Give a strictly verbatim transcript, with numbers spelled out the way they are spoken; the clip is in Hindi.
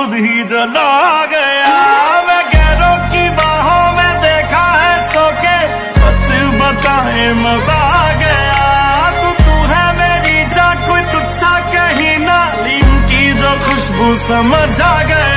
खुद ही जला गया। मैं गैरों की बाहों में देखा है सो के, सच बताए मजा आ गया। तू तू है मेरी जान, कोई तुझसा कहीं ना, लीम की जो खुशबू समझ आ गया।